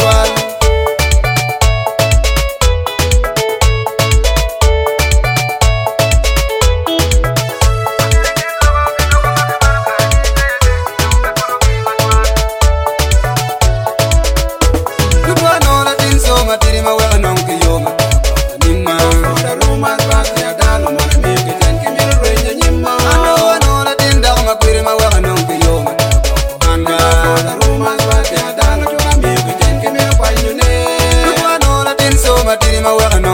matwal. Matiri ma wela nong ki yoma nimma da ruma ba ya dalo ma mi ki tan ki mi reja nimma ano la tin da ma kwiri ma wela nong ki yoma anda da ruma ba ya dalo ma mi ki tan ki mi kwa nyune ano la tin so matiri ma wela